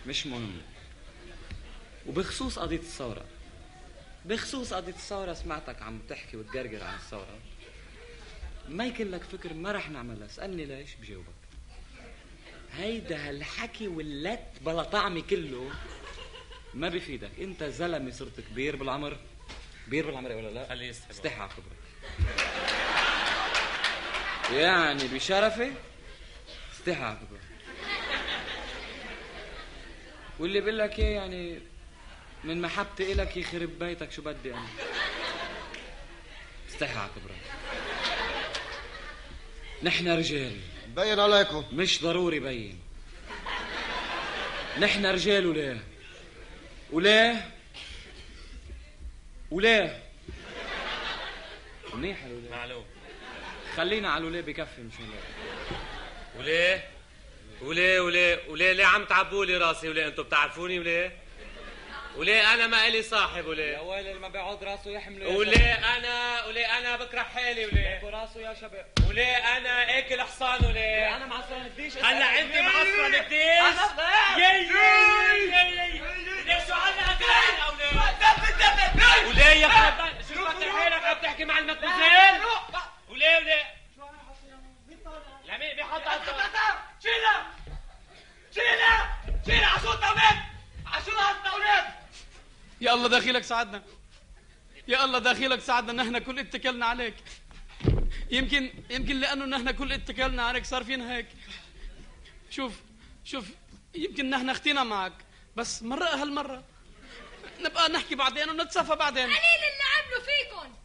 مش مهم. وبخصوص قضية الثورة، سمعتك عم تحكي وتجرجر عن الثورة. ما يكن لك فكر ما رح نعملها. اسألني ليش بجاوبك. هيدا هالحكي واللت بلا طعمي كله ما بفيدك. انت زلمة صرت كبير بالعمر ولا لا؟ خليه يستحي. استحي على خبرك. يعني بشرفي استحي على خبرك. واللي بقول لك ايه يعني من محبتي إلك يخرب بيتك شو بدي انا. استحي على خبرك. نحن رجال. بين عليكم. مش ضروري بين. نحن رجال. وليه منيح الوليه. معلوم. خلينا على الوليه بكفي مشان وليه ليه عم تعبولي راسي؟ وليه انتوا بتعرفوني؟ وليه انا ما الي صاحب؟ يا ويلي اللي ما بيعود راسه يحمله. وليه انا بكره حالي؟ وليه راسه يا شباب؟ وليه انا اكل حصان؟ وليه انا معصرن قديش؟ هلا انت معصرن قديش؟ يي ليه شو هلا اكلنا؟ وليه يا خرب شو فتح حالك عم تحكي مع المدموزيل؟ وليه لا مين بيحط شيلها عشو الطاولات يا الله داخلك ساعدنا نحن كل اتكلنا عليك. يمكن لانه نحن كل اتكلنا عليك صار فينا هيك. شوف يمكن نحن اختينا معك بس هالمرة نبقى نحكي بعدين ونتصافى بعدين. قليل اللي عملوا فيكم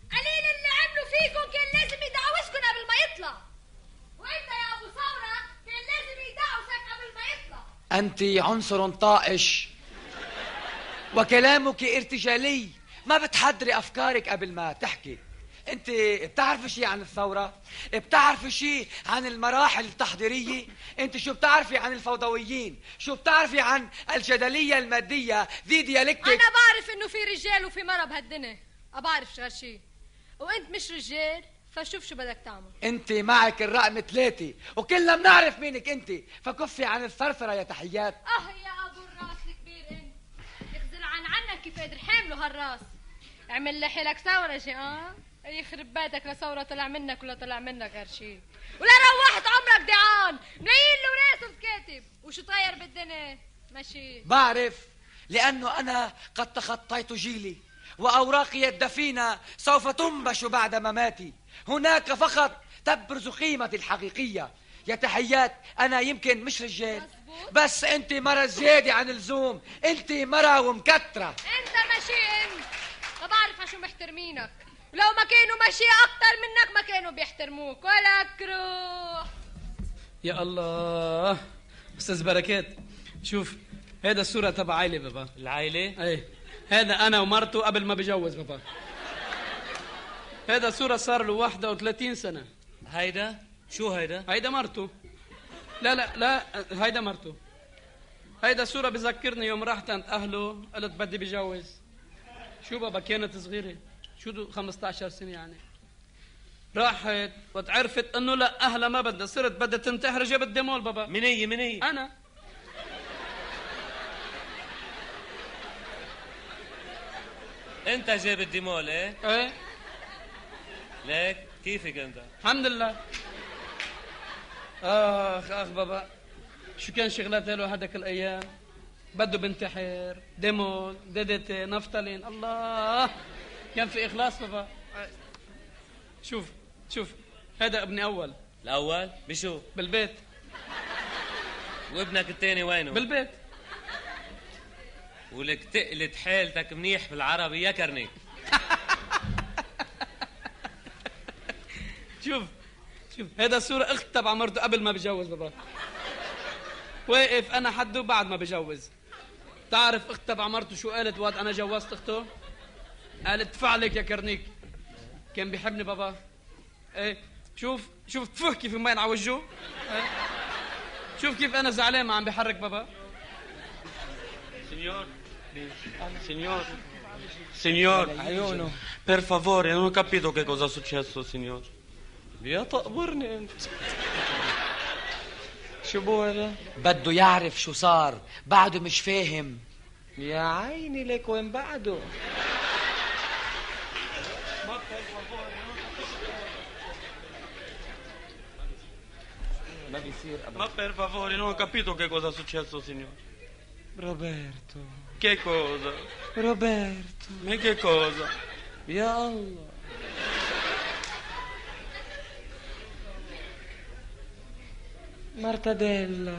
كان لازم يدعوسكم قبل ما يطلع. وانت يا ابو ثورة كان لازم يدعوسك قبل ما يطلع. انت عنصر طائش وكلامك ارتجالي، ما بتحضري افكارك قبل ما تحكي. انت بتعرفي شيء عن الثورة؟ بتعرفي شيء عن المراحل التحضيرية؟ انت شو بتعرفي عن الفوضويين؟ شو بتعرفي عن الجدلية المادية ذي ديالكتيك؟ انا بعرف انه في رجال وفي مرة بهالدنيا، بعرف غير شيء. وانت مش رجال فشوف شو بدك تعمل. انت معك الرقم 3 وكلنا بنعرف مينك انت، فكفي عن الثرثرة يا تحيات. يا ابو الراس الكبير انت اخزل عنك كيف قادر حامله هالراس. اعمل لحالك ثورة شي يخرب بيتك لا ثورة طلع منك ولا طلع منك غير شيء. ولا روحت عمرك دعان منيل وراسه كاتب وشو طاير بالدنيا ماشي. بعرف لأنه أنا قد تخطيت جيلي وأوراقي الدفينة سوف تنبش بعد مماتي. هناك فقط تبرز قيمتي الحقيقية. يا تحيات أنا يمكن مش رجال بس أنت مرة زيادة عن اللزوم. أنت مرة ومكترة. أنت ماشي انت ما بعرف عشو محترمينك. ولو ما كانوا ماشي أكتر منك ما كانوا بيحترموك ولا كروح. يا الله أستاذ بركات شوف هذا الصورة تبع عائلة بابا. العائلة؟ ايه هذا أنا ومرته قبل ما بجوز بابا. هذا صورة صار له 31 سنة. هيدا شو هيدا؟ هيدا مرته. لا هيدا مرته. هيدا صورة بذكرني يوم رحت عند أهله قلت بدي بجوز. شو بابا كانت صغيرة شو 15 سنة يعني. راحت وتعرفت انه لا اهلها ما بدها صرت بدها تنتحر جابت ديمول بابا. من هي؟ انا. انت جابت ديمول ايه؟ ليك كيفك انت؟ الحمد لله. اخ بابا شو كان شغلات له هذاك الايام. بده بنتحر ديمول DDT نفتالين. الله كان في اخلاص بابا. شوف هذا ابني اول. الاول بشو؟ بالبيت. وابنك الثاني وينه؟ بالبيت. ولك تقلت حالتك منيح بالعربي يا كرنيك. شوف هذا الصورة اخت تبع مرته قبل ما بجوز بابا. واقف انا حده بعد ما بجوز. تعرف اخت تبع مرته شو قالت وقت انا جوزت اخته؟ قالت فعلك يا كرنيك. كان بيحبني بابا. ايه شوف تفه كيف مبين على وجهه. شوف كيف انا زعلان ما عم بيحرك بابا. Signor, per favore, non ho capito che cosa è successo, signor. يا تقبرني انت. شو بقول؟ بده يعرف شو صار، بعده مش فاهم. يا عيني لك وين بعده؟ ما بيصير ابدا. Ma per favore, non ho capito che cosa è successo, signore. روبرتو Che cosa? روبرتو Ma che cosa? يا الله. مرتديلا.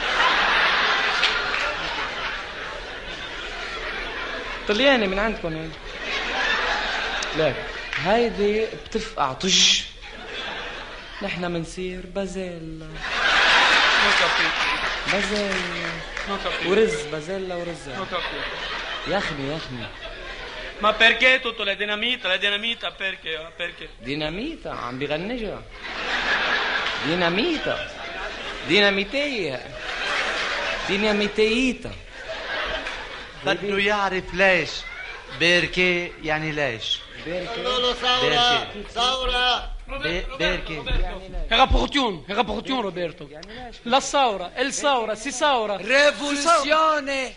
طلياني من عندكم هيك. لا هيدي بتفقع طج، نحن منصير بازيلا. Non ho capito. بازيلا Non ho capito. ورز، بازيلا ورز. Non ho capito. يخني يخني. Ma perché tutto la dinamita, perché? Perché? ديناميتا عم بغنجها. ديناميتا ديناميتية ديناميتيتا. بده يعرف ليش. بيركي يعني ليش. قولوا ثورة ثورة. بيركي Rapportion Roberto. La saura, il saura, si saura. ريفولوسيوني.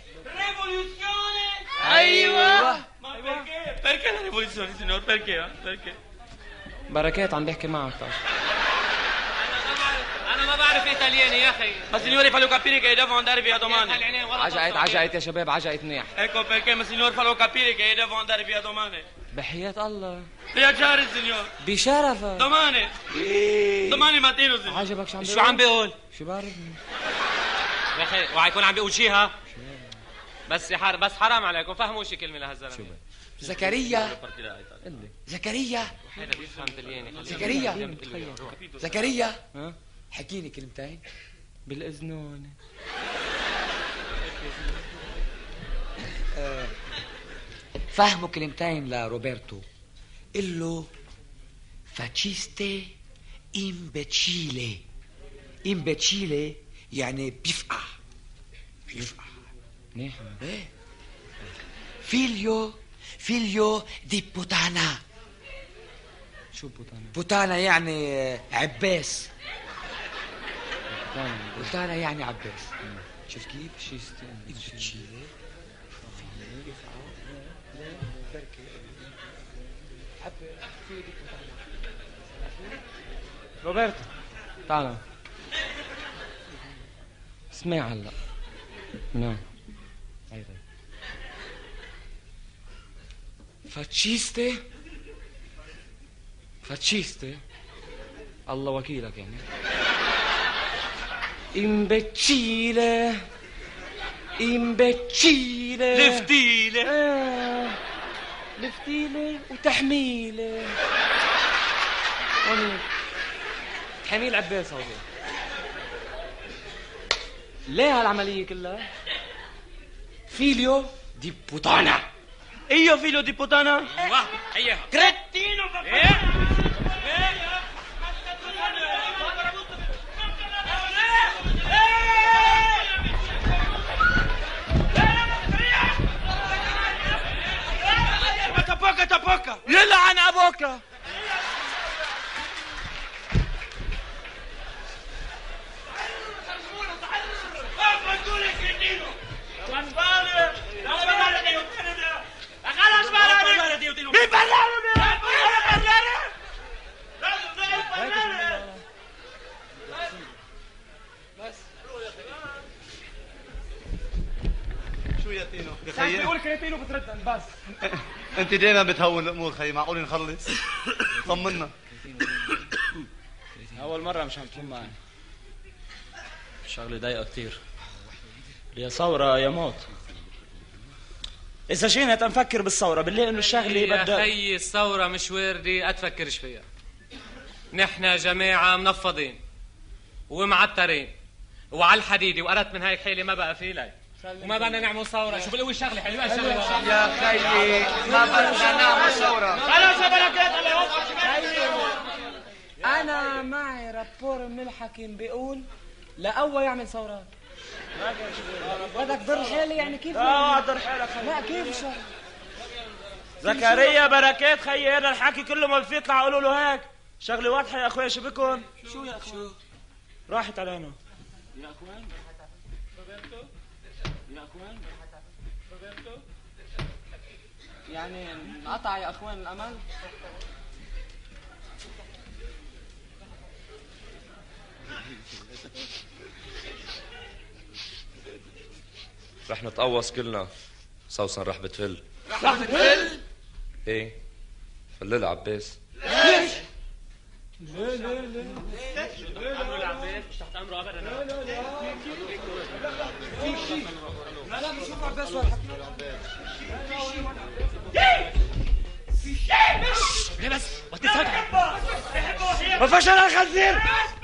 ايوه. Ma perché? Perché la rivoluzione, signor? Perché? Perché? بركات عم بيحكي معك. انا ما بعرف ايطالياني يا اخي. Ma signore, fallo capire che devo andare via domani. عجقت يا شباب، عجقت منيح. Ecco perché, ma signor, fallo capire che devo andare via domani. بحياة الله. Viaggiare, signor. بشرفك. Domani. Domani mattino, signor. عجبك شو عم شو عم بيقول؟ شو بعرف؟ يا اخي اوعى يكون عم بيقول شيها. بس بس حرام عليكم فهموا شي كلمه لهالزلمه. زكريا زكريا هذا بيفهم طلياني. زكريا زكريا ها؟ حكي لي كلمتين. بالإذنون. فهموا كلمتين لروبرتو. قل له فاتشيستي امبتشيلي. امبتشيلي يعني بيفقع. منيح. ايه فيليو دي بوتانا. شو بوتانا؟ بوتانا يعني عباس. بوتانا. بوتانا يعني عباس. شوف كيف؟ شيستي. روبرتو تعال اسمع هلا. نعم اي طيب. فاتشيستي الله وكيلك يعني. امبتشيلة Leftile. لفتيلة وتحميلة. هونيك تحميل عباس هذا. ليه هالعملية كلها؟ فيليو دي بوتانا. Io figlio di puttana? ايوه Cretino! Tapocca! يلعن ابوك. شو يا تينو؟ بقول كريتينو بترد بس. انت دايما بتهون الامور خيي، معقول نخلص؟ طمنا. اول مره مش عم تكون معي. الشغله ضايقه كثير. يا ثوره يا موت. اذا جينا تنفكر بالثوره بنلاقي انه الشغله يا بدها. خيي الثوره مش واردي اتفكرش فيها. نحن جماعه منفضين ومعترين وعلى الحديدي، وقرت من هاي الحيله ما بقى في لي، وما بدنا نعمل ثوره. شو بقول شغله حلوه الشغله يا خيي ما بدنا نعمل ثورة. خلاص يا بركات الله. انا معي رابور من الحكيم بيقول لقوى يعمل ثورات. بدك ضر حالي يعني كيف؟ ضر حالك. لا كيف شغل؟ زكريا بركات خيي هذا الحكي كله ما في يطلع قولوا له هيك. شغله واضحه يا اخويا. شو بكون؟ شو يا اخي؟ راحت علينا. يا اخوان يا اخوان يعني انقطع يا اخوان الامل. رح نتقوص كلنا. سوسن رح بتفل. رح بتفل؟ ايه فلل عباس. ليش؟ ليه ليه ليه؟ تحت امره العباس مش تحت امره ابدا. لا لا لا في شيء. لا لا بشوف عباس ولا في شيء. ليه بس؟ وتسكت. ما فيش انا الخنزير.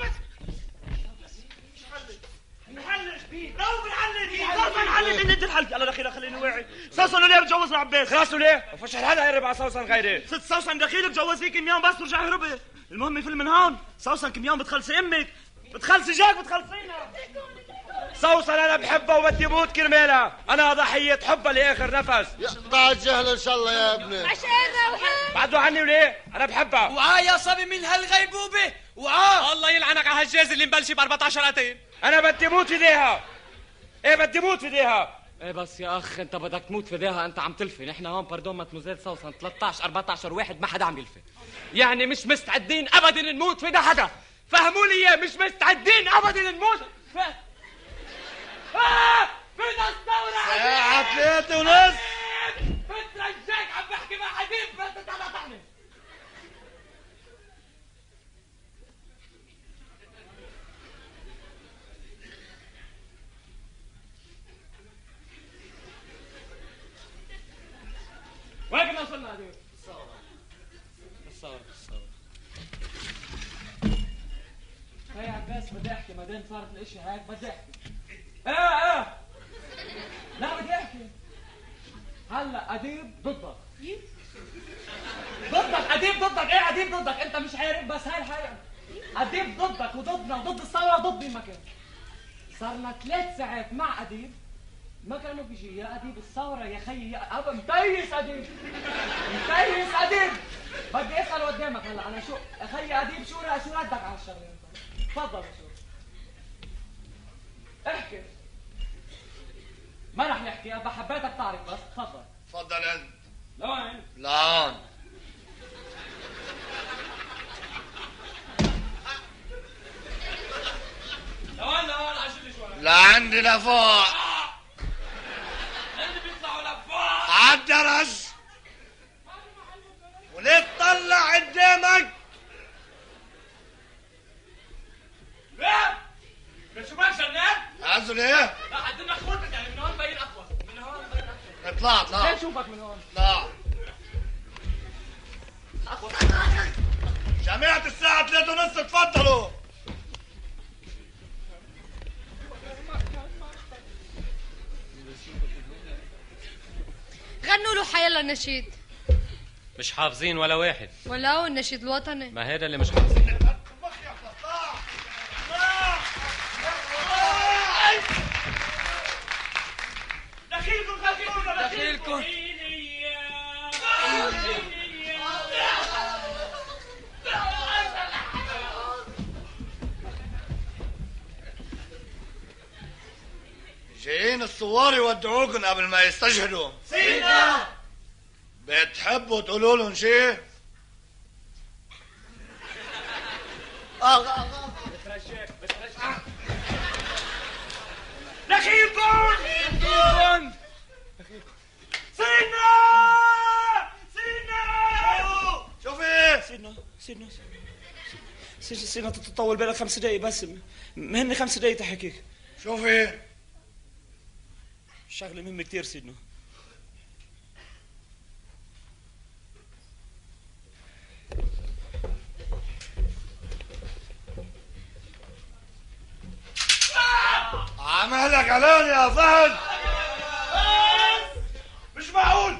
بنحلل ان انت الحل. يلا دخيل خليني واعي. سوسن ليه بتجوزنا عباس؟ خلاص ليه؟ ما فيش حدا يقرب على سوسن غيري. ست سوسن دخيلك جوزيك كم يوم بس ورجعي هربي. المهم يفل من هون. سوسن كم يوم بتخلصي امك، بتخلصي جاك، بتخلصينا. سوسن انا بحبها وبدي موت كرمالها. انا ضحيه حبها لاخر نفس. يقطع الجهل ان شاء الله يا ابني. عشان روحان بعدوا عني وليه؟ انا بحبها. وعاه يا صبي من هالغيبوبه. وعاه. الله يلعنك على هالجاز اللي مبلشي ب 14 قتيل. انا بدي موت في ايديها. ايه بدي موت في ايديها. ايه بس يا اخ انت بدك تموت في ايديها، انت عم تلفي. نحن هون باردون ماتموزيل سوسن 13 14 واحد ما حدا عم يلفي، يعني مش مستعدين ابدا نموت في ايدها حدا. فهموا لي اياه، مش مستعدين ابدا نموت فينا الثوره. ساعة 3:30 بترجاك عم بحكي مع حبيب ما تتعلقني. وين كنا وصلنا هذول؟ الثورة هي عباس بدي احكي ما دام صارت الاشي هيك بدي احكي. ايه لا بدي احكي. هلا اديب ضدك. اديب ضدك. ايه اديب ضدك؟ انت مش عارف بس هاي الحقيقة. اديب ضدك وضدنا وضد الثورة وضد مين ما كان. صارنا 3 ساعات مع اديب ما كانوا بيجي. يا اديب الثورة يا خيي يا ابا متيس اديب. متيس اديب. بدي اسال قدامك هلا انا شو يا خيي اديب شو ردك على الشغله انت؟ تفضل شو احكي. ما رح نحكي ابا حبيتك تعرف بس تفضل. تفضل انت. لوين؟ لهون. لوين عجل شوي. لعندي لفوق. اللي بيطلعوا لفوق عالدرج. وليه تطلع قدامك؟ ليه؟ شو ما جنان؟ عزوا ليه؟ لا عندنا خوتك يعني من هون باين اقوى. من هون باين اقوى. اطلع. ليه شوفك من هون؟ اطلع. جماعة الساعة 3:30 تفضلوا. غنوا له حيلا نشيد. مش حافظين ولا واحد. ولو النشيد الوطني. ما هذا اللي مش حافظين. دخيلكم. جايين الثوار يودعوكن قبل ما يستشهدوا. سيدنا بتحبوا تقولوا لهم شيء؟ دخيلكم. شوفي سيدنا تطول بالك 5 دقايق بس. مهني 5 دقايق تحكيك. شوفي الشغله مهمه كثير سيدنا. عملك علاني يا فهد. مش معقول.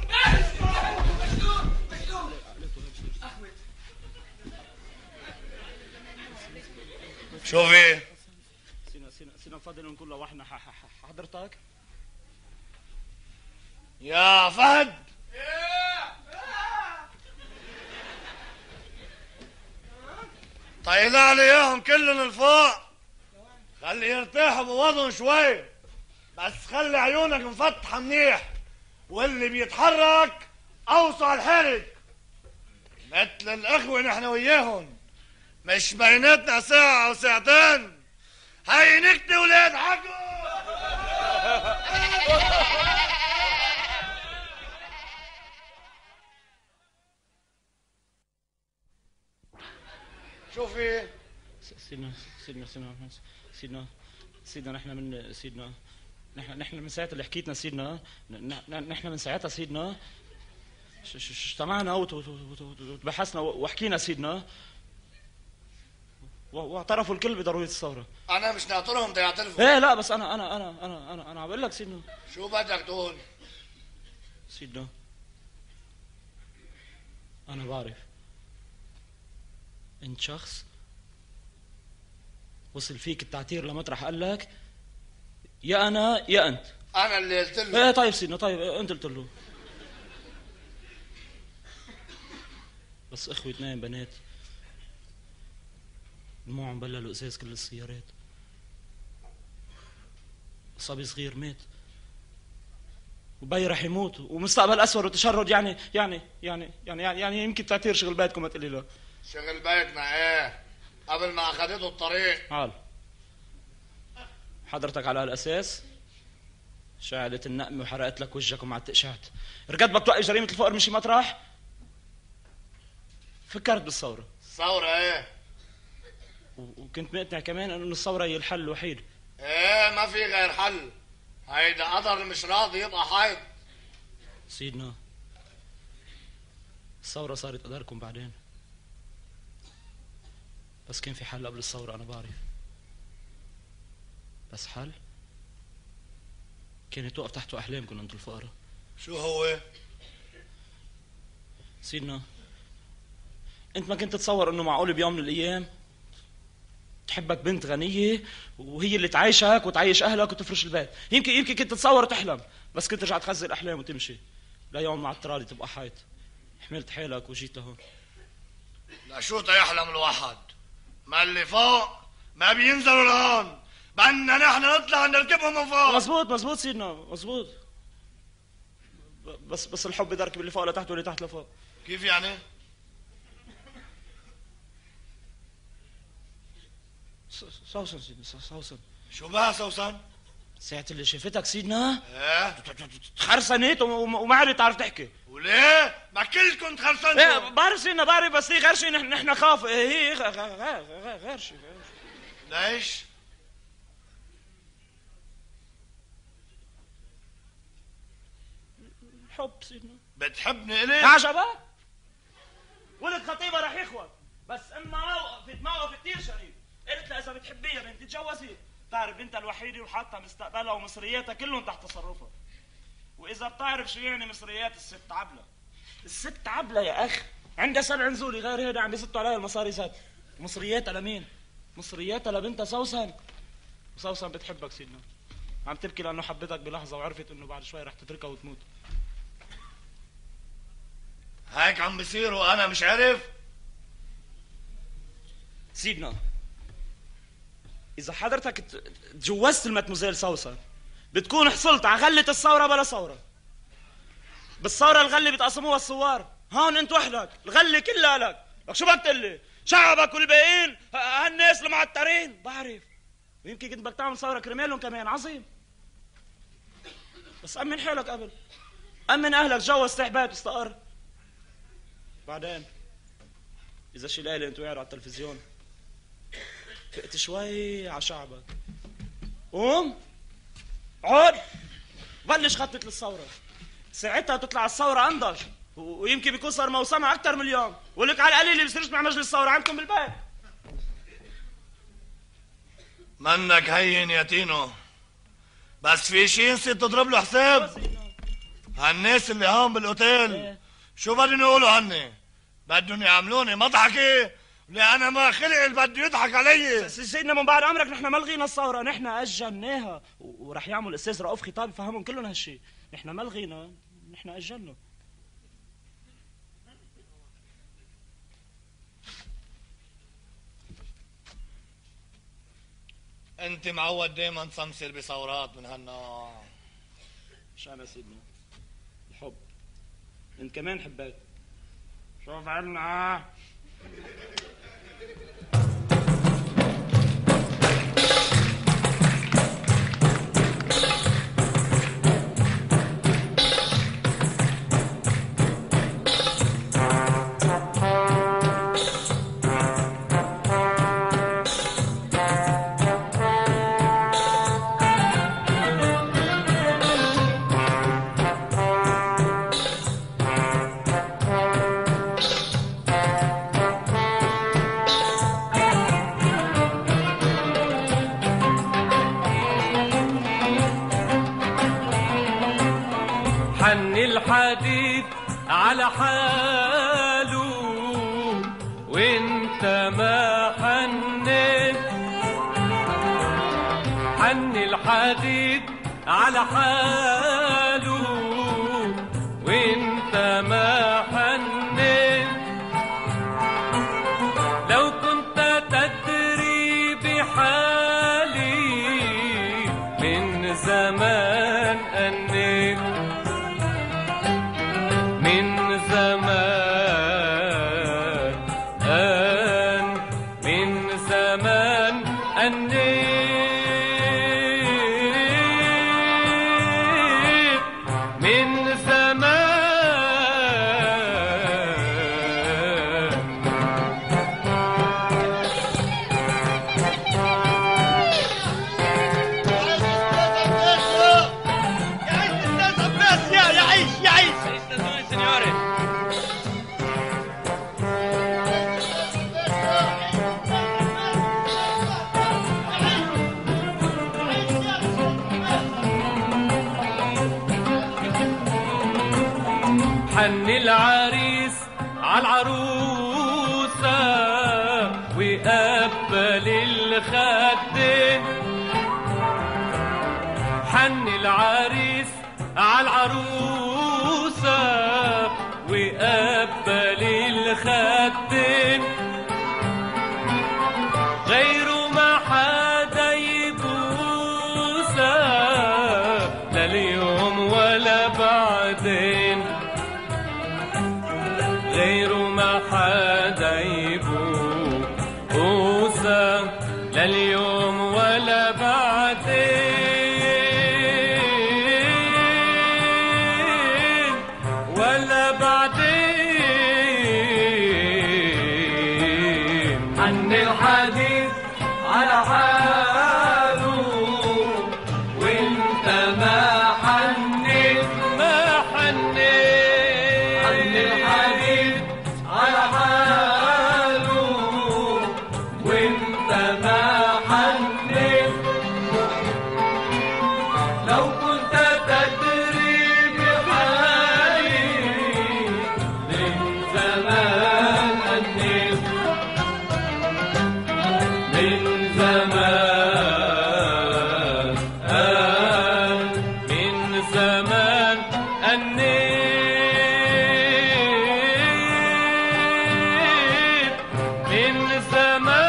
شوفي سيدنا بفضل نكون لوحنا حضرتك. يا فهد طينا عليهم كلهم الفوق. خلي يرتاحوا بوضعهم شوي، بس خلي عيونك مفتحة منيح، واللي بيتحرك اوصى الحرك. مثل الاخوة نحن وياهم، مش بيناتنا ساعة او ساعتين. هاي نكتة ولاد حقه. شو في؟ سيدنا نحن من ساعة اللي حكيتنا سيدنا، نحن من ساعتها سيدنا اجتمعنا وتبحثنا وحكينا سيدنا، واعترفوا الكل بضرورية الثورة. أنا مش ناطرهم دا يعترفوا. إيه لا، بس أنا عم بقول لك سيدنا. شو بدك تقول؟ سيدنا أنا بعرف أنت شخص وصل فيك التعتير لمطرح قال لك يا أنا يا أنت. أنا اللي قلت له. إيه طيب سيدنا، طيب أنت قلت له. بس إخوة اثنين بنات دموعهم بللوا ازاز كل السيارات. صبي صغير مات وبي رح يموت ومستقبل اسود وتشرد. يعني يمكن تعتير شغل بيتكم ما تقولي له. شغل بيتنا ايه قبل ما اخذته الطريق. عال حضرتك على هالاساس شعلت النقمه وحرقت لك وجهك ومع التقشعت. ركض بدك توقف جريمه الفقر مشي مطرح. فكرت بالثوره. الثوره ايه؟ وكنت مقتنع كمان انه الثوره هي الحل الوحيد. ايه ما في غير حل. هيدا قدر مش راضي يبقى حيض. سيدنا الثوره صارت قدركم بعدين، بس كان في حل قبل الثوره انا بعرف. بس حل كانت توقف تحته احلامكم انتم الفقراء. شو هو؟ سيدنا انت ما كنت تتصور انه معقول بيوم من الايام تحبك بنت غنيه وهي اللي تعيشك وتعيش اهلك وتفرش البيت. يمكن كنت تتصور وتحلم، بس كنت ترجع تخزي الاحلام وتمشي ليوم مع الترالي تبقى حيط. حملت حالك وجيت لهون. لا شو يحلم الواحد؟ ما اللي فوق ما بينزلوا لهون، بدنا نحن نطلع نركبهم من فوق. مزبوط سيدنا مزبوط. بس الحب يركب اللي فوق لتحت واللي تحت لفوق. كيف يعني؟ سوسن سيدنا سوسن. شو بها سوسن؟ ساعة اللي شافتك سيدنا ايه تخرسنت وما عرفت تعرف تحكي. وليه؟ ما كلكم تخرسنتوا. ايه بعرف سيدنا بعرف، بس هي غير شيء. نحن خاف. هي غير شيء. ليش؟ الحب سيدنا. بتحبني إلي؟ عجبك؟ ولد خطيبة رح يخوض، بس اما موقف كثير شريف. قلت لها اذا بتحبيها بنتي تجوزي. بتعرف بنتها الوحيده وحاطه مستقبلها ومصرياتها كلهم تحت تصرفها. واذا بتعرف شو يعني مصريات الست عبله. الست عبله يا اخ عندها 7 نزولي غير هيدا عم بيسطوا عليها المصاري زاد. مصرياتها لمين؟ مصرياتها لبنتها سوسن. وسوسن بتحبك سيدنا، عم تبكي لانه حبتك بلحظه وعرفت انه بعد شوي رح تتركها وتموت. هيك عم بصير وانا مش عارف. سيدنا إذا حضرتك تجوزت المتموزيل سوسن بتكون حصلت على غلة الثورة بلا ثورة. بالثورة الغلة بيتقسموها الثوار، هون أنت وحدك الغلة كلها لك. شو بدك تقول لي؟ شعبك والباقيين هالناس المعترين. بعرف، ويمكن كنت بدك تعمل ثورة كرمالهم كمان. عظيم، بس أمن حالك قبل، أمن أهلك، تجوز تحبات واستقر. بعدين إذا شي ليلة أنت قاعد على التلفزيون فقت شوي على شعبك، قوم عود بلش خطة للثورة. ساعتها تطلع الثورة أنضج، ويمكن بيكون صار موسمها أكثر من اليوم. ولك على القليل اللي بيصيرش مع مجلس الثورة عندكم بالبيت. منك هين يا تينو، بس في شي نسيت تضرب له حساب. هالناس اللي هون بالاوتيل شو بدهم يقولوا عني؟ بدهم يعملوني مضحكة لأنا ما خلق اللي بده يضحك علي. سيدنا من بعد أمرك نحن ما لغينا الثورة، نحن أجلناها. ورح يعمل الأستاذ رؤوف خطاب يفهمهم كلهم هالشيء. نحن ما لغينا، نحن أجلنا. انت معود دايما تصمصر بثورات من هالنوع. شو يا سيدنا؟ الحب. انت كمان حبيت. شوف عنا. الحديد على حاله وانت ما حنيت، حن الحديد على حاله وانت ما حنيت، لو كنت تدري بحالي من زمان أنك من زمان أنك من زمان. حن العريس عالعروسة وقبل الخدين، حن العريس عالعروسة وقبل الخدين، غيره ما حدا يبوسها لا اليوم ولا بعدين، غيره ما حدا يبوسها لا اليوم ولا بعدين ولا بعدين. حن الحديد على حاله وانت ما حنيت ما حنيت، حن الحديد على حاله وانت ما حنيت، لو كنت تدري بحالي من زمان أنيت من زمان من زمان أنيت من زمان.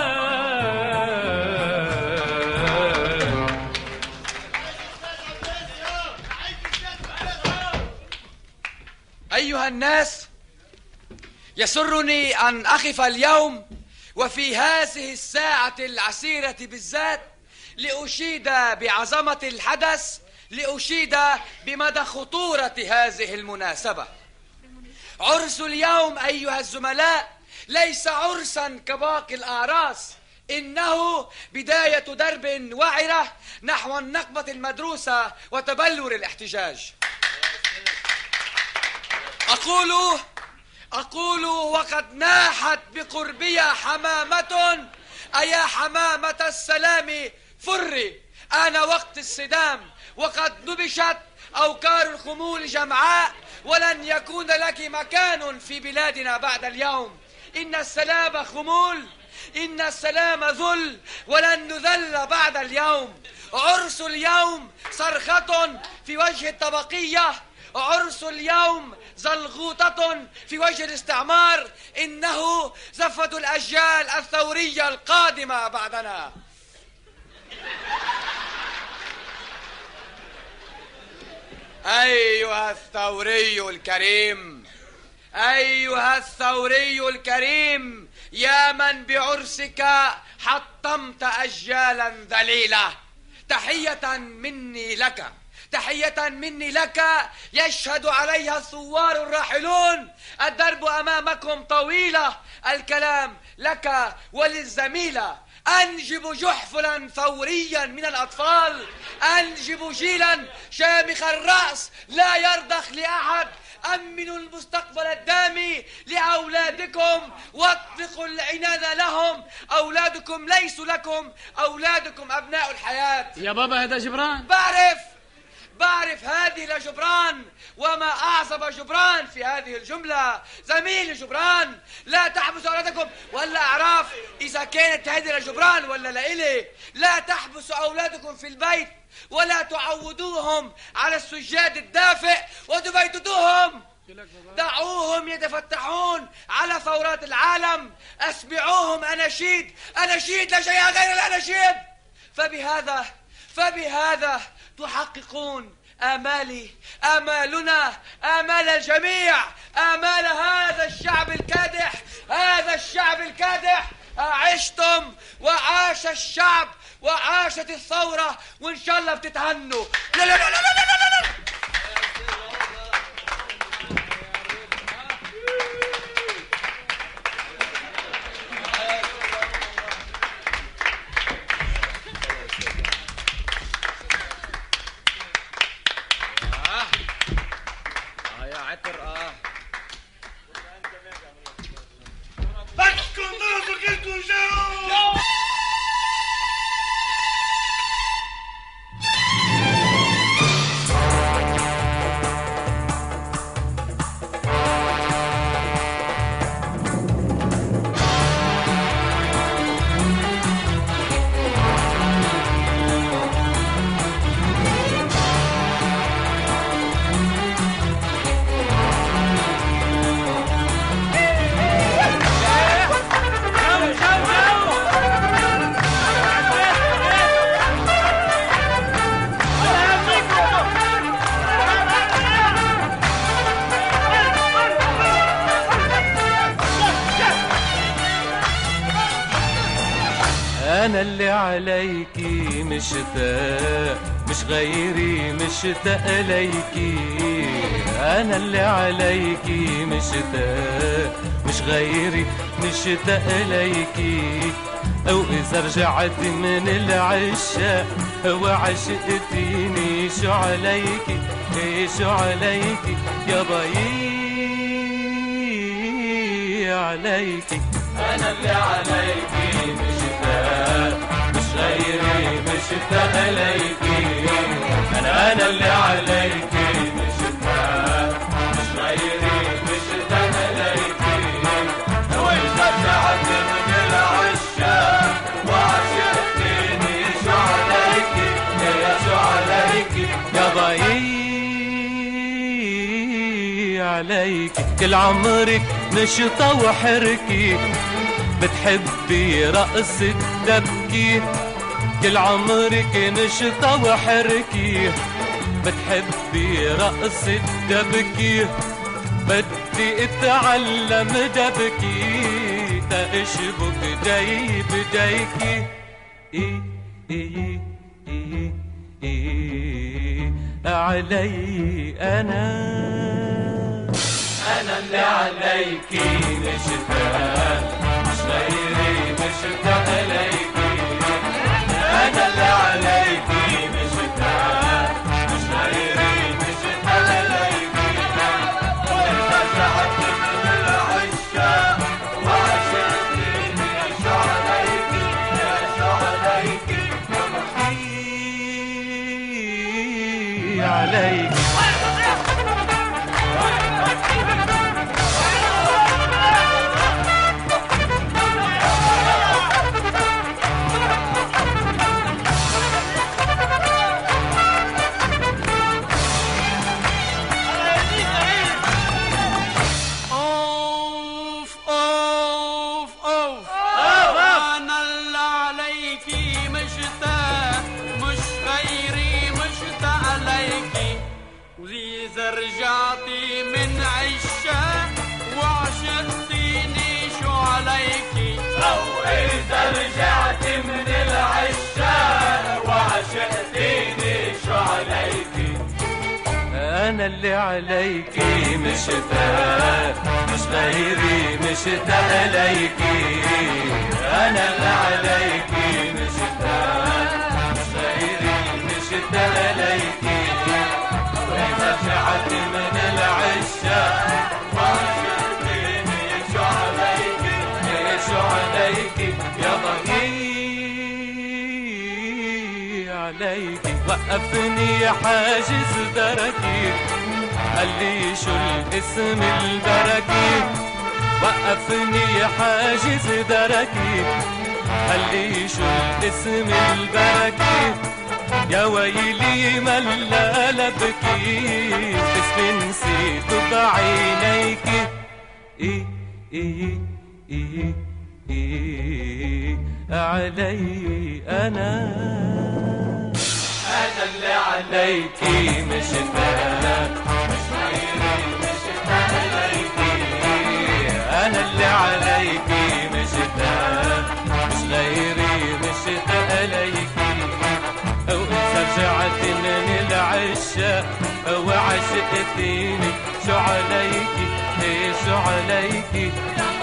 أيها الناس، يسرني أن أقف اليوم وفي هذه الساعة العسيرة بالذات لأشيد بعظمة الحدث، لأشيد بمدى خطورة هذه المناسبة. عرس اليوم أيها الزملاء ليس عرسا كباقي الأعراس، إنه بداية درب وعرة نحو النقبة المدروسة وتبلور الاحتجاج. أقول وقد ناحت بقربي حمامة، أيا حمامة السلام فري، آن وقت الصدام وقد نبشت أوكار الخمول جمعاء، ولن يكون لك مكان في بلادنا بعد اليوم. إن السلام خمول، إن السلام ذل، ولن نذل بعد اليوم. عرس اليوم صرخة في وجه الطبقية، عرس اليوم زلغوطة في وجه الاستعمار، إنه زفة الأجيال الثورية القادمة بعدنا. أيها الثوري الكريم، أيها الثوري الكريم، يا من بعرسك حطمت أجيالا ذليلة، تحية مني لك، تحية مني لك يشهد عليها الثوار الراحلون. الدرب أمامكم طويلة، الكلام لك وللزميلة. أنجب جحفلا ثوريا من الأطفال، أنجب جيلا شامخ الرأس لا يرضخ لأحد. أمنوا المستقبل الدامي لأولادكم واطلقوا العنان لهم. أولادكم ليسوا لكم، أولادكم أبناء الحياة. يا بابا هذا جبران. بعرف هذه لجبران، وما أعصب جبران في هذه الجملة. زميلي جبران، لا تحبسوا أولادكم، ولا أعراف إذا كانت هذه لجبران ولا لإلي. لا تحبسوا أولادكم في البيت ولا تعودوهم على السجاد الدافئ وتبيتوهم. دعوهم يتفتحون على ثورات العالم. أسمعوهم أناشيد لا شيء غير الأناشيد. فبهذا تحققون آمالي، آمالنا، آمال الجميع، آمال هذا الشعب الكادح، هذا الشعب الكادح. عشتم وعاش الشعب وعاشت الثورة، وإن شاء الله بتتهنوا. لا لا لا لا لا لا لا. أنا اللي عليكي مشتاق، مش غيري مشتاق ليكي. أنا اللي عليكي مشتاق، مش غيري مشتاق ليكي. أو إذا رجعت من العشاق وعشقتيني شو عليكي، شو عليكي يا ضيي عليكي. أنا اللي عليكي مشتاق، مش غيري مشتاق ليكي. أنا اللي عليكي مشتاق، مش غيري مشتاق ليكي. وإذا رجعت من العشاق وعشقتيني شو عليكي، شو عليكي يا ضيي عليكي. كل عمرك نشطة وحركي، بتحبي رقصة تبكي. كل عمرك نشطة وحركي، بتحبي رقصة تبكي. بدي اتعلم دبكي تأشبك دي بديكي. علي أنا اللي عليكي مشتاق، مش غيري مشتاق ليكي. أنا اللي عليكي مشتاق، مش غيري مشتاق ليكي. وإذا رجعت من العشاق وعشقتيني شو عليكي، شو عليكي عليكي. أنا اللي عليكي مشتاق، رجعت من العشاق وعشقتيني شو عليكي انا اللي عليكي مشتاق مش غيري مشتاق ليكي انا اللي عليكي مشتاق مش غيري مشتاق ليكي واذا رجعت من العشاق وعشقتيني شو عليكي شو عليكي يا ضني عليكي وقفني حاجز دركي قال لي شو الاسم البركي وقفني حاجز دركي قال لي شو الاسم البركي يا ويلي ملا لبكي اسمي نسيت بعينيكي إيه إيه إيه إيه علي أنا اللي عليكي مشتاق مش غيري مشتاق ليكي أنا اللي عليكي مشتاق مش غيري مشتاق ليكي وإذا رجعت من العشاق وعشقتيني شو عليكي إيه شو عليكي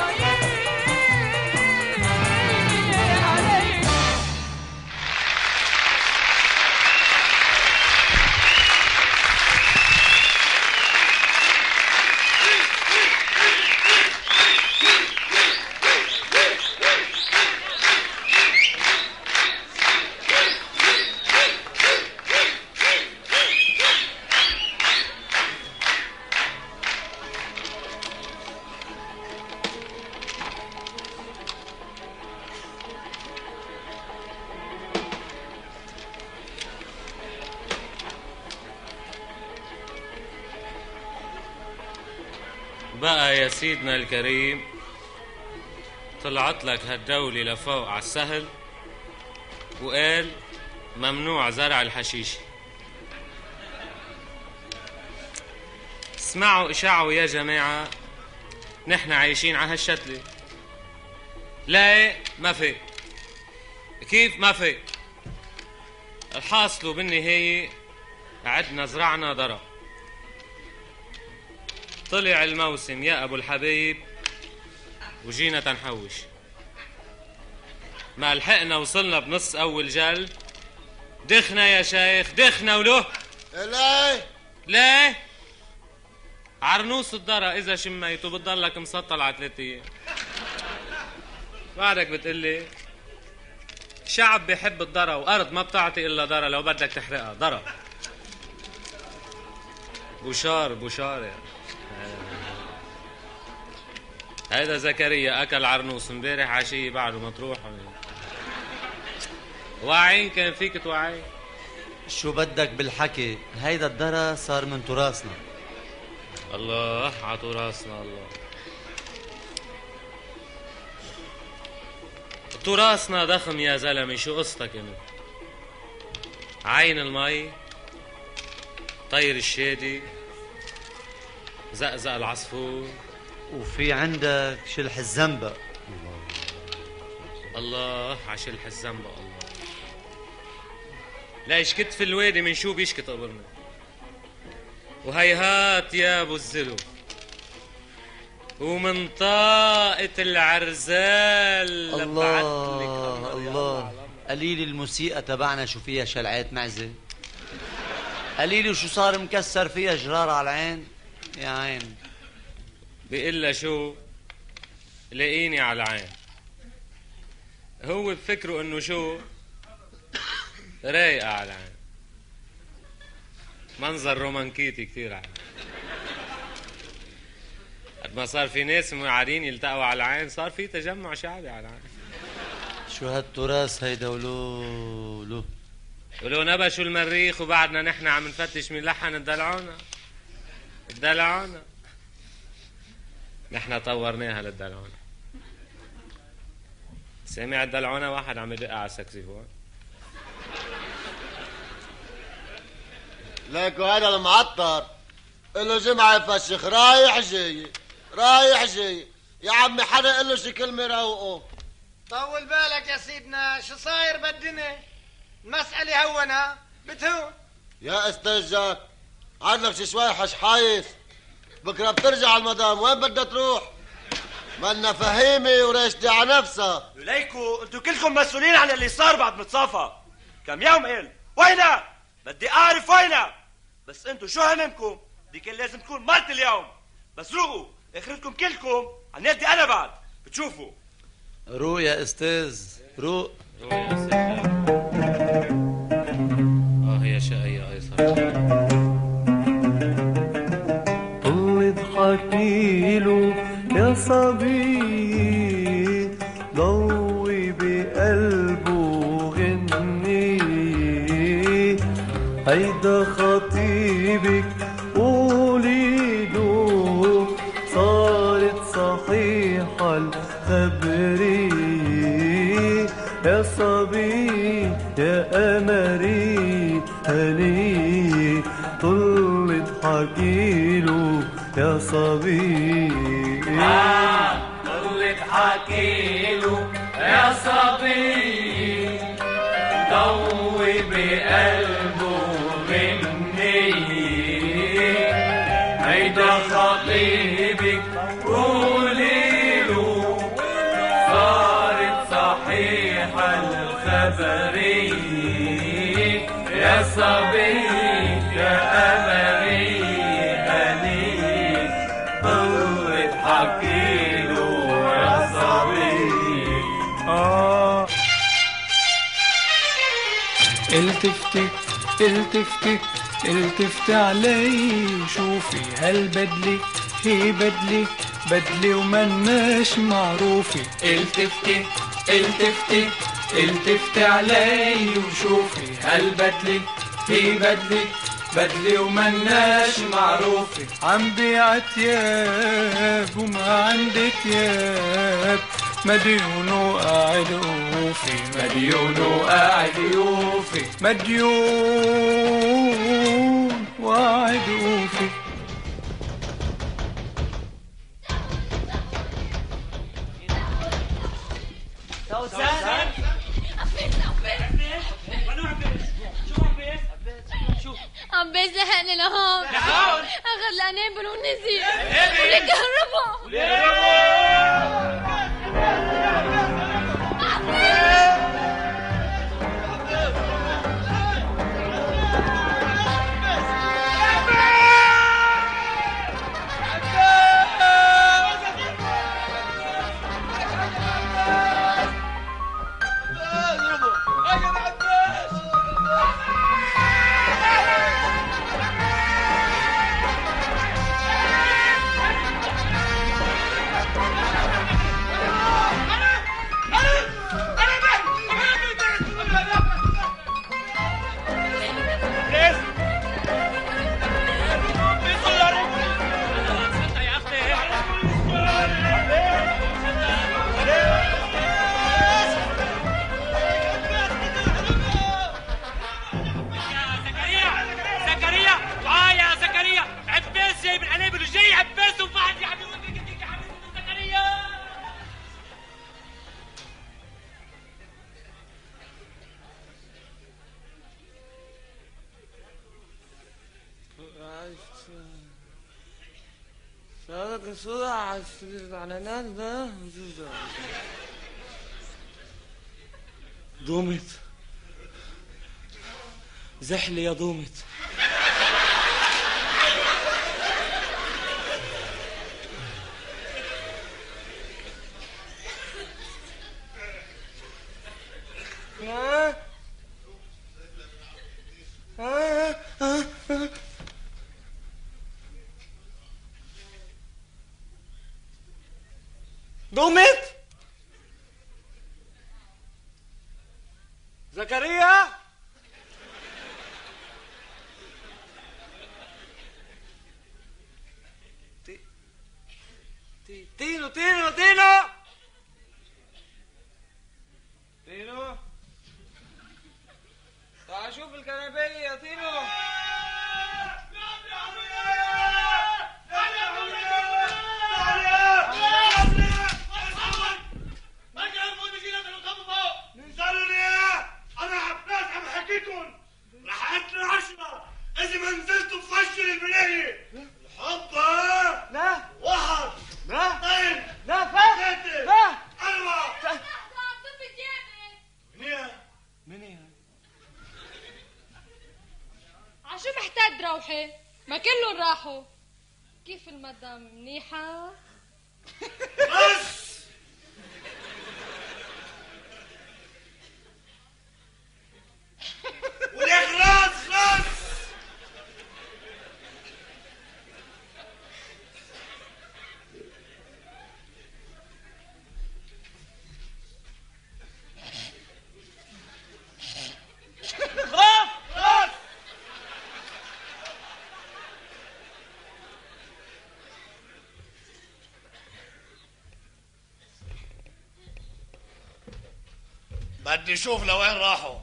بقى يا سيدنا الكريم طلعت لك هالدولة لفوق على السهل وقال ممنوع زرع الحشيش. اسمعوا اشعوا يا جماعة، نحن عايشين على هالشتلة. لا ما في، كيف ما في؟ الحاصل بالنهاية عدنا زرعنا ضرب. طلع الموسم يا ابو الحبيب وجينا تنحوش. ما لحقنا وصلنا بنص اول جل دخنا يا شيخ، دخنا وله ليه؟ ليه؟ عرنوس الضرا اذا شميته بتضلك مسطل على 3 ايام. بعدك بتقلي شعب بيحب الضرا وارض ما بتعطي الا ضرا لو بدك تحرقها ضرا. بوشار يعني. هيدا زكريا اكل عرنوس امبارح عشية بعده مطروح. واعين كان فيك توعي. شو بدك بالحكي؟ هيدا الدرا صار من تراثنا. الله على تراثنا. الله تراثنا ضخم يا زلمه. شو قصتك انت؟ عين المي، طير الشادي، زقزق العصفور، وفي عندك شلح الزنبق. الله على شلح الزنبق. الله لا يشكت في الوادي من شو بيشكت قبرنا. وهيهات يا ابو الزلو ومن طاقة العرزال. الله قليل الموسيقى تبعنا شو فيها شلعات معزة. قليل وشو صار مكسر فيها جرار على العين. يا عين بيقلها شو لاقيني على العين. هو بفكره انه شو رايقة على العين. منظر رومانكيتي كثير على قد ما صار في ناس قاعدين يلتقوا على العين صار في تجمع شعبي على العين. شو هالتراث هيدا ولو نبشوا المريخ وبعدنا نحن عم نفتش من لحن الدلعونة. نحن طورناها للدلعونة. سامع الدلعونة واحد عم يدق على السكسيفون. ليكو هذا المعطر له جمعة يفشخ رايح جاي. يا عمي حدا قل له شي كلمة روقه. طول بالك يا سيدنا، شو صاير بالدنيا؟ المسألة هونها بتهون. يا استاذ جاك، عندك شي شوي حشحايس، بكره بترجع المدام، وين بدها تروح؟ مالنا فهيمة وراشدة على نفسها. ليكو انتو كلكم مسؤولين عن اللي صار بعد متصافى. كم يوم قل وينها؟ بدي اعرف وينها. بس انتو شو هممكم؟ دي كان لازم تكون مرت اليوم. بس روقوا اخرتكم كلكم عن يدي انا بعد بتشوفوا. روق يا استاذ، روق. روق يا استاذ. يا شقي ايسر. طل اضحكيله يا صبي، ضوي بقلبه غني، هيدا خطيبك قوليله، صارت صحيحة الخبرية، يا صبي يا قمري هني، طل اضحكيله يا صبي. طل اضحكيله يا صبي، ضوي بقلبه غني، هيدا خطيبك قوليله، صارت صحيحة الخبرية، يا صبي يا قمري هني، طل اضحكيله يا صبي. التفتي التفتي التفتي علي، شوفي هالبدلة هي بدلة ومناش معروفة. التفتي التفتي التفتي علي وشوفي هالبدلة هي بدلة ومناش معروفة. عم بيع تياب وما عندي تياب، مديون وقاعد يوفي، مديون وقاعد يوفي، مديون وقاعد يوفي. عباس لحقني لهون اخذ الانابل ونزل ولك ضومت زحلي يا ضومت. ضومت زكريا تينو تينو تينو تينو، تعال شوف الكنبية يا تينو. ما كان المفروض يجي لك ما كلهم راحوا. كيف المدام منيحة؟ بس وليك راس بدي اشوف لوين راحوا.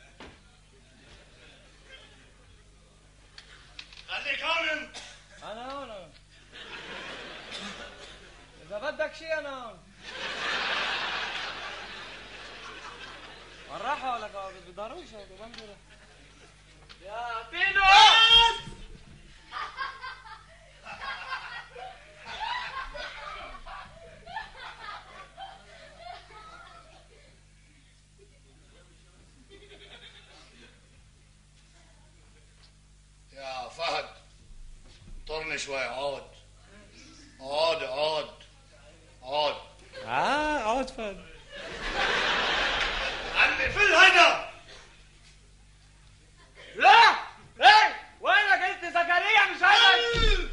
خليك هون انت. انا هون. اذا بدك شيء انا هون. وين راحوا ولا بيضروش يا بينو. يا فهد طرني شوي. عود عود عود عود. عود فهد. عمي فل هيدا. لا ايه وينك انت زكريا؟ مش هيك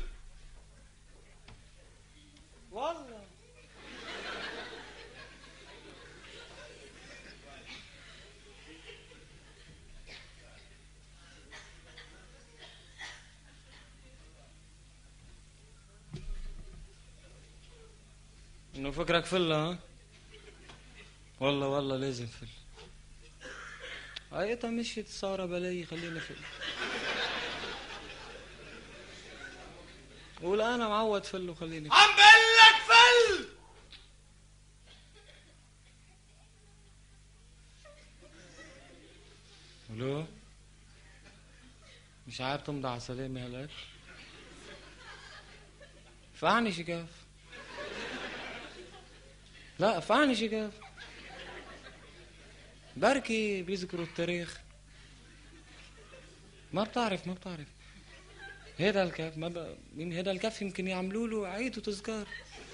والله. انه فكرك فله ها؟ والله لازم فل. ايتها مشيت الثورة بلاي. خليني فل. قول انا معود فل وخليني فل. عم بقلك فل. الو مش عارف تمضي على سلامة هلاك. فعني شكاف. لا فعني شكاف. بركي بيذكروا التاريخ. ما بتعرف هيدا الكف هيدا الكف يمكن يعملوا له عيد وتذكار.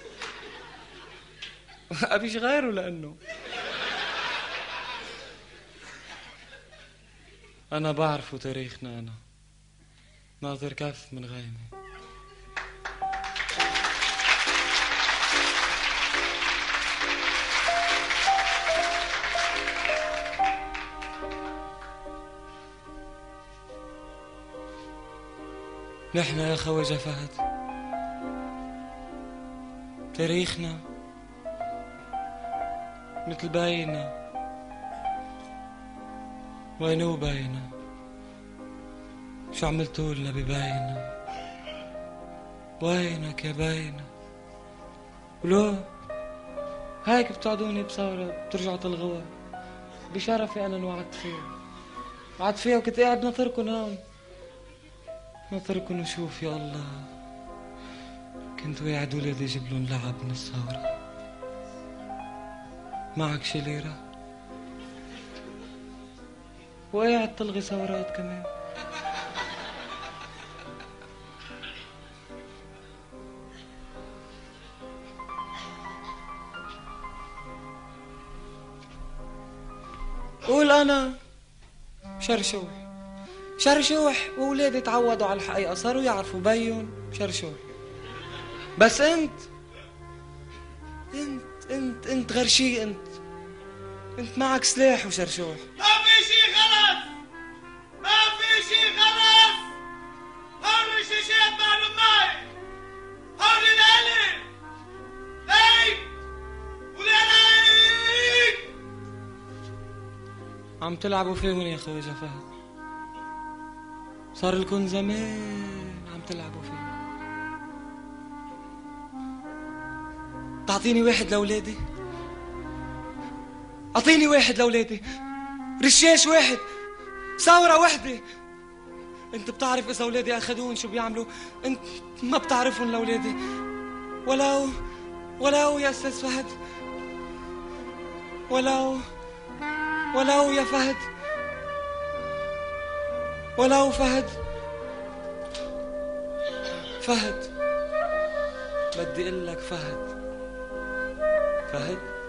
ابيش غيره لانه انا بعرفه تاريخنا. انا ناظر كف من غيمه. نحن يا خواجة فهد تاريخنا مثل باينا. وينو باينا؟ شو عملتوا لنا بباينا؟ وينك يا باينا؟ ولو هيك بتقعدوني بثورة بترجعوا تلغوها بشرفي. أنا وعدت فيها وكنت قاعد ناطركن هون. ناطركن وشوف يا الله كنت واعد ولادي جيب لهم لعب من الثورة. معك شي ليرة وقاعد تلغي ثورات كمان. قول أنا شرشوح وولادي تعودوا على الحقيقة صاروا يعرفوا بيهم شرشوح. بس انت غير شي. انت معك سلاح وشرشوح. ما في شي غلط. هون الشيشات معلوم معي. هون الالي ليك وليك. عم تلعبوا فيهم يا خواجة فهد. صار لكم زمان عم تلعبوا فيه. تعطيني واحد لأولادي. أعطيني واحد لأولادي. رشاش واحد. ثورة وحدة. أنت بتعرف إذا أولادي أخذون شو بيعملوا. أنت ما بتعرفهم لأولادي. ولو يا أستاذ فهد. ولو يا فهد. ولو فهد فهد بدي اقول لك فهد